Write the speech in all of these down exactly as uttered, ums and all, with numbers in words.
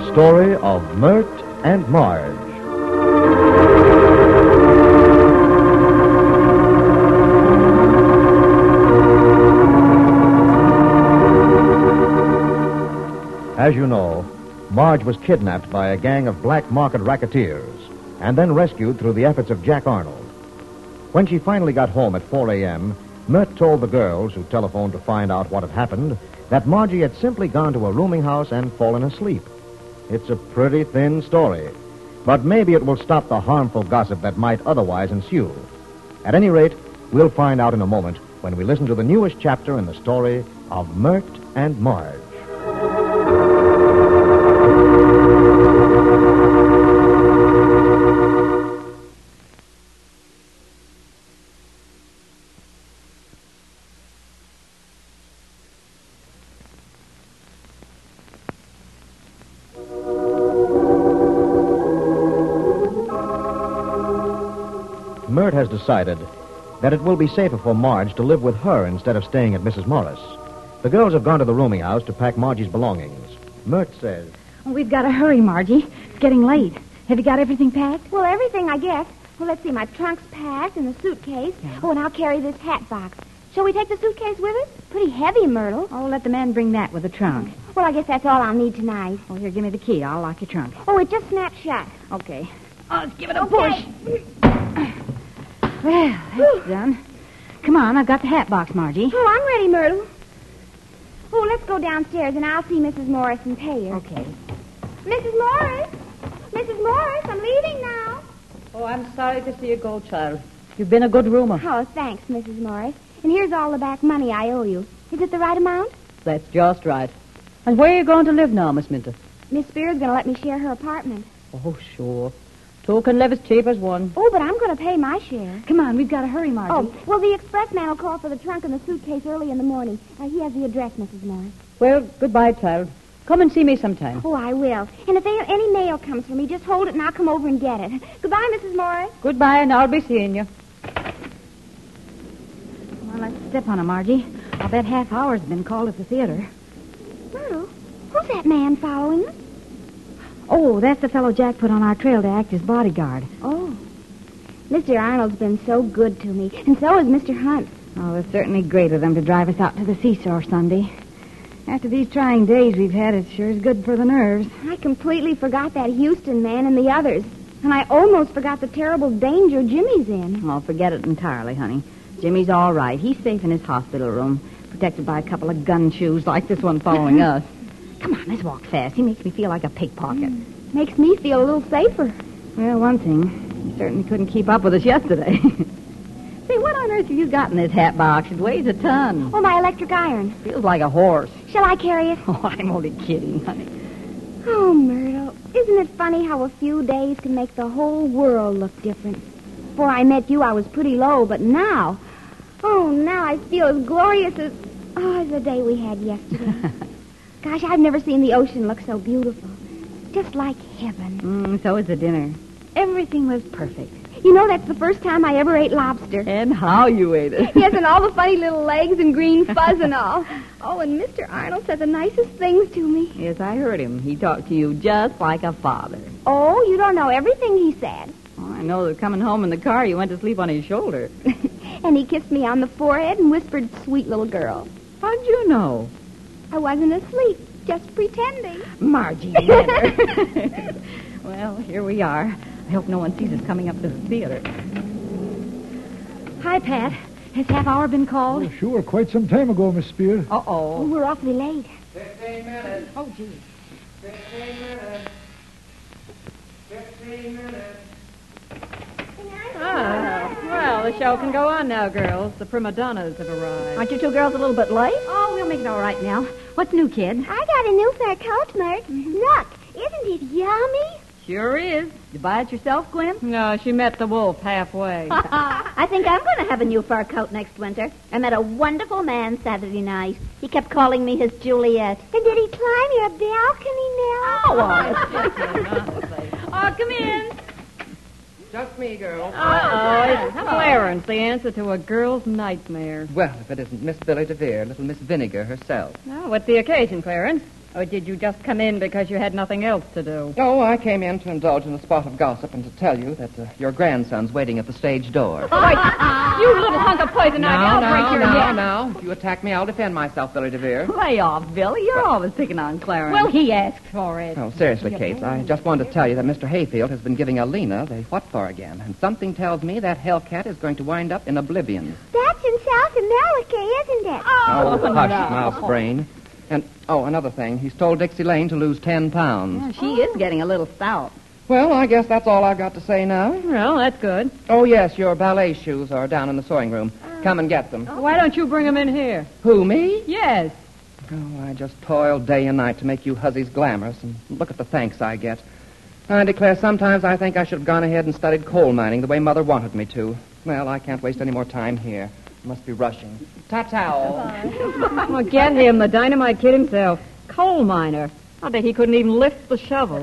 the story of Mert and Marge. As you know, Marge was kidnapped by a gang of black market racketeers and then rescued through the efforts of Jack Arnold. When she finally got home at four a.m., Mert told the girls who telephoned to find out what had happened that Margie had simply gone to a rooming house and fallen asleep. It's a pretty thin story, but maybe it will stop the harmful gossip that might otherwise ensue. At any rate, we'll find out in a moment when we listen to the newest chapter in the story of Mert and Marge. Mert has decided that it will be safer for Marge to live with her instead of staying at Missus Morris. The girls have gone to the rooming house to pack Margie's belongings. Mert says, We've got to hurry, Margie. It's getting late. Have you got everything packed? Well, everything, I guess. Well, let's see. My trunk's packed and the suitcase. Yeah. Oh, and I'll carry this hat box. Shall we take the suitcase with us? Pretty heavy, Myrtle. Oh, let the man bring that with the trunk. Well, I guess that's all I'll need tonight. Oh, here, give me the key. I'll lock your trunk. Oh, it just snapped shut. Okay. Oh, let's give it a Okay. push. Well, that's done. Come on, I've got the hat box, Margie. Oh, I'm ready, Myrtle. Oh, let's go downstairs and I'll see Missus Morris and pay her. Okay. Missus Morris! Missus Morris, I'm leaving now. Oh, I'm sorry to see you go, child. You've been a good roomer. Oh, thanks, Missus Morris. And here's all the back money I owe you. Is it the right amount? That's just right. And where are you going to live now, Miss Minter? Miss Spear's going to let me share her apartment. Oh, sure. Two can live as cheap as one. Oh, but I'm going to pay my share. Come on, we've got to hurry, Margie. Oh, well, the express man will call for the trunk and the suitcase early in the morning. Uh, he has the address, Missus Morris. Well, goodbye, child. Come and see me sometime. Oh, I will. And if there, any mail comes for me, just hold it and I'll come over and get it. Goodbye, Missus Morris. Goodbye, and I'll be seeing you. Well, let's step on it, Margie. I'll bet half hour's been called at the theater. Myrtle, who's that man following us? Oh, that's the fellow Jack put on our trail to act as bodyguard. Oh. Mister Arnold's been so good to me, and so has Mister Hunt. Oh, it's certainly great of them to drive us out to the seashore Sunday. After these trying days we've had, it sure is good for the nerves. I completely forgot that Houston man and the others. And I almost forgot the terrible danger Jimmy's in. Oh, forget it entirely, honey. Jimmy's all right. He's safe in his hospital room, protected by a couple of gun shoes like this one following us. Come on, let's walk fast. He makes me feel like a pickpocket. Mm. Makes me feel a little safer. Well, one thing, he certainly couldn't keep up with us yesterday. Say, what on earth have you got in this hat box? It weighs a ton. Oh, my electric iron. Feels like a horse. Shall I carry it? Oh, I'm only kidding, honey. Oh, Myrtle, isn't it funny how a few days can make the whole world look different? Before I met you, I was pretty low, but now, oh, now I feel as glorious as, oh, as the day we had yesterday. Gosh, I've never seen the ocean look so beautiful. Just like heaven. Mm, so was the dinner. Everything was perfect. You know, that's the first time I ever ate lobster. And how you ate it. Yes, and all the funny little legs and green fuzz and all. Oh, and Mister Arnold said the nicest things to me. Yes, I heard him. He talked to you just like a father. Oh, you don't know everything he said. Oh, I know that coming home in the car, you went to sleep on his shoulder. And he kissed me on the forehead and whispered, "Sweet little girl." How'd you know? I wasn't asleep, just pretending. Margie Manor. Well, here we are. I hope no one sees us coming up to the theater. Hi, Pat. Has half hour been called? Oh, sure, quite some time ago, Miss Spear. Oh, Uh-oh. we're awfully late. Fifteen minutes. Oh, gee. Fifteen minutes. Fifteen minutes. Ah, well, the show can go on now, girls. The prima donnas have arrived. Aren't you two girls a little bit late? Oh, we'll make it all right now. What's new, kid? I got a new fur coat, Mert. Look, isn't it yummy? Sure is. You buy it yourself, Gwen? No, she met the wolf halfway. I think I'm going to have a new fur coat next winter. I met a wonderful man Saturday night. He kept calling me his Juliet. And did he climb your balcony now? Oh, come in. Just me, girls. Uh-oh, it's Clarence, the answer to a girl's nightmare. Well, if it isn't Miss Billy DeVere, little Miss Vinegar herself. Now, what's the occasion, Clarence? Or did you just come in because you had nothing else to do? Oh, I came in to indulge in a spot of gossip and to tell you that uh, your grandson's waiting at the stage door. You little hunk of poison No, ivy, I'll no, break your no, neck. no. If you attack me, I'll defend myself, Billy DeVere. Lay off, Billy. You're always picking on Clarence. Well, he asked for it. Oh, seriously, Kate, I just wanted to tell you that Mister Hayfield has been giving Alina the what for again, and something tells me that hellcat is going to wind up in oblivion. That's in South America, isn't it? Oh, hush, no. mouse brain. And, oh, another thing. He's told Dixie Lane to lose ten pounds. Yeah, she is getting a little stout. Well, I guess that's all I've got to say now. Well, that's good. Oh, yes, your ballet shoes are down in the sewing room. Come and get them. Why don't you bring him in here? Who, me? Yes. Oh, I just toil day and night to make you hussies glamorous, and look at the thanks I get. I declare, sometimes I think I should have gone ahead and studied coal mining the way Mother wanted me to. Well, I can't waste any more time here. I must be rushing. Ta-ta. Well, get him, the dynamite kid himself. Coal miner. I bet he couldn't even lift the shovel.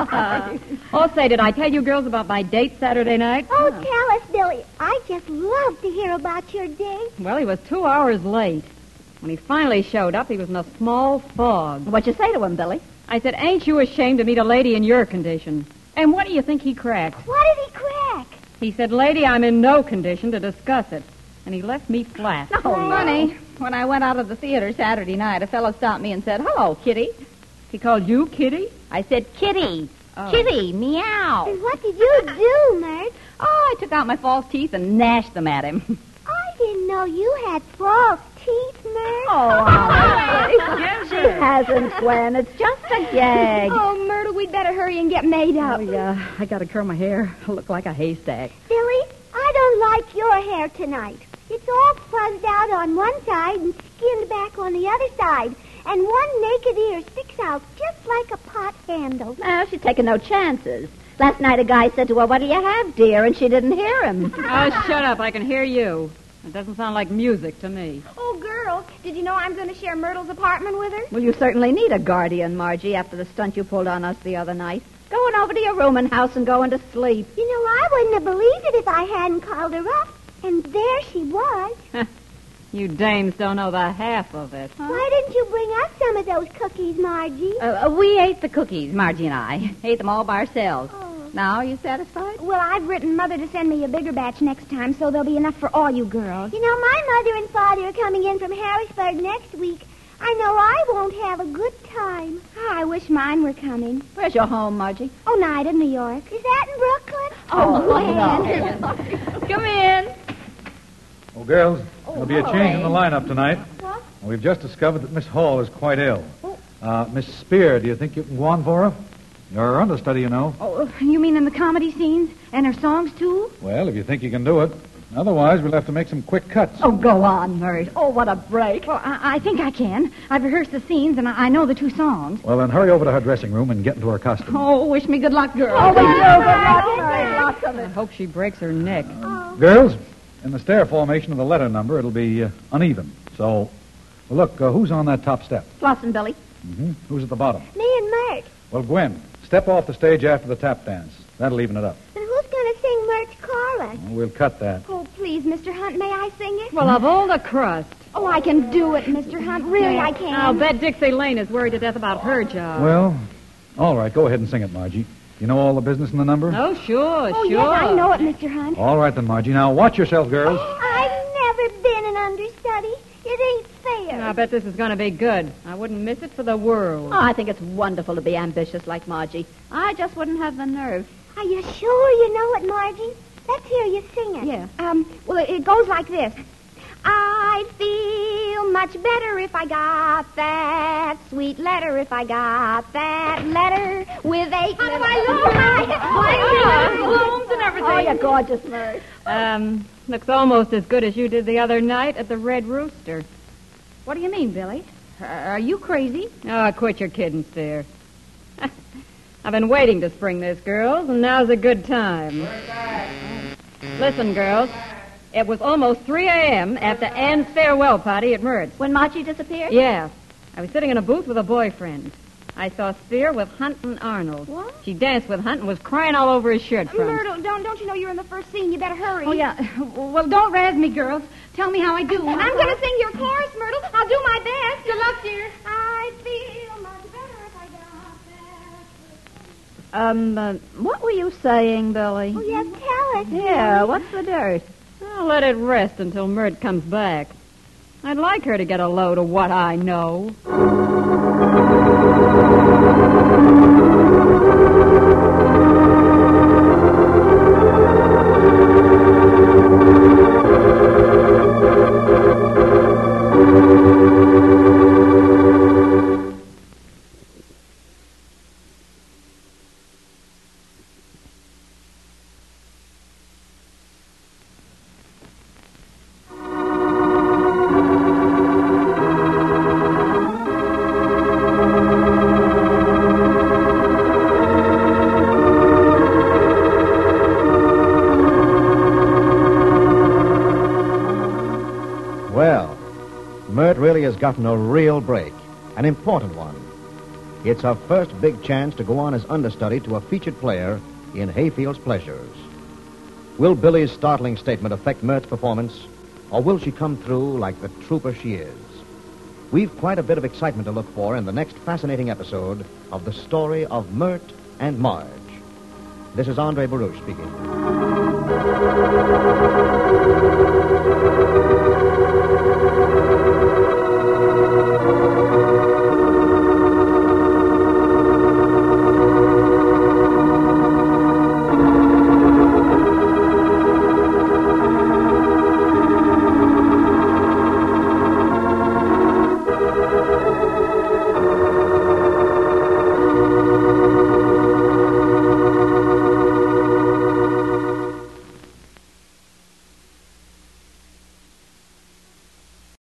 Oh, say, did I tell you girls about my date Saturday night? Oh, tell us, Billy. I just love to hear about your day. Well, he was two hours late. When he finally showed up, he was in a small fog. What'd you say to him, Billy? I said, ain't you ashamed to meet a lady in your condition? And what do you think he cracked? What did he crack? He said, lady, I'm in no condition to discuss it. And he left me flat. Oh, honey, when I went out of the theater Saturday night, a fellow stopped me and said, hello, Kitty. He called you Kitty? I said, Kitty. Oh. Kitty, meow. And what did you do, Mert? Oh, I took out my false teeth and gnashed them at him. I didn't know you had false teeth, Mert. Oh, honestly. She hasn't, Gwen. It's just a gag. Oh, Myrtle, we'd better hurry and get made up. Oh, yeah. I got to curl my hair. I look like a haystack. Billy, I don't like your hair tonight. It's all fuzzed out on one side and skinned back on the other side. And one naked ear sticks out just like a pot handle. Well, she's taking no chances. Last night a guy said to her, what do you have, dear? And she didn't hear him. Oh, shut up. I can hear you. It doesn't sound like music to me. Oh, girl, did you know I'm going to share Myrtle's apartment with her? Well, you certainly need a guardian, Margie, after the stunt you pulled on us the other night. Going over to your room and house and going to sleep. You know, I wouldn't have believed it if I hadn't called her up. And there she was. You dames don't know the half of it. Why didn't you bring us some of those cookies, Margie? Uh, uh, we ate the cookies, Margie and I. Ate them all by ourselves. Oh. Now, are you satisfied? Well, I've written Mother to send me a bigger batch next time, so there'll be enough for all you girls. You know, my mother and father are coming in from Harrisburg next week. I know I won't have a good time. Oh, I wish mine were coming. Where's your home, Margie? Oneida, New York. Is that in Brooklyn? Oh, Gwen. Come in. Oh, girls, there'll be a hello, change in the Ray. lineup tonight. What? We've just discovered that Miss Hall is quite ill. Uh, Miss Spear, do you think you can go on for her? You're her understudy, you know. Oh, you mean in the comedy scenes? And her songs, too? Well, if you think you can do it. Otherwise, we'll have to make some quick cuts. Oh, go on, Mert. Oh, what a break. Well, I, I think I can. I've rehearsed the scenes, and I, I know the two songs. Well, then hurry over to her dressing room and get into her costume. Oh, wish me good luck, girl. Oh, we do. Good luck, Mert. Lots of I it. hope she breaks her neck. Girls, in the stair formation of the letter number, it'll be uh, uneven. So, well, look, uh, who's on that top step? Floss and Billy. Mm-hmm. Who's at the bottom? Me and Mert. Well, Gwen, step off the stage after the tap dance. That'll even it up. And who's going to sing Mert's chorus? Well, we'll cut that. Oh, please, Mister Hunt, may I sing it? Well, of all the crust. Oh, I can do it, Mister Hunt. Really, I can. I'll bet Dixie Lane is worried to death about her job. Well, all right, go ahead and sing it, Margie. You know all the business in the number? Oh, sure, Oh, sure. yes, I know it, Mister Hunt. All right, then, Margie. Now, watch yourself, girls. I've never been an understudy. It ain't fair. I bet this is going to be good. I wouldn't miss it for the world. Oh, I think it's wonderful to be ambitious like Margie. I just wouldn't have the nerve. Are you sure you know it, Margie? Let's hear you sing it. Yeah. Um, well, it, it goes like this. I'd feel much better if I got that sweet letter, if I got that letter with eight How do little... I look? Blooms and everything. Oh, you're gorgeous, Mert. Um, looks almost as good as you did the other night at the Red Rooster. What do you mean, Billy? Uh, are you crazy? Oh, quit your kidding, Spear. I've been waiting to spring this, girls, and now's a good time. Listen, girls. It was almost three a.m. at the Ann's farewell party at Mertz. When Margie disappeared? Yeah. I was sitting in a booth with a boyfriend. I saw Spear with Hunt and Arnold. What? She danced with Hunt and was crying all over his shirt front. Myrtle, don't, don't you know you're in the first scene? You better hurry. Oh, yeah. Well, don't razz me, girls. Tell me how I do. I'm going to sing your chorus, Myrtle. I'll do my best. Good luck, dear. I feel much better Um, uh, what were you saying, Billy? Oh, yes, tell us. Yeah, what's the dirt? I'll let it rest until Mert comes back. I'd like her to get a load of what I know. Well, Mert really has gotten a real break, an important one. It's her first big chance to go on as understudy to a featured player in Hayfield's Pleasures. Will Billy's startling statement affect Mert's performance, or will she come through like the trooper she is? We've quite a bit of excitement to look for in the next fascinating episode of the story of Mert and Marge. This is Andre Baruch speaking.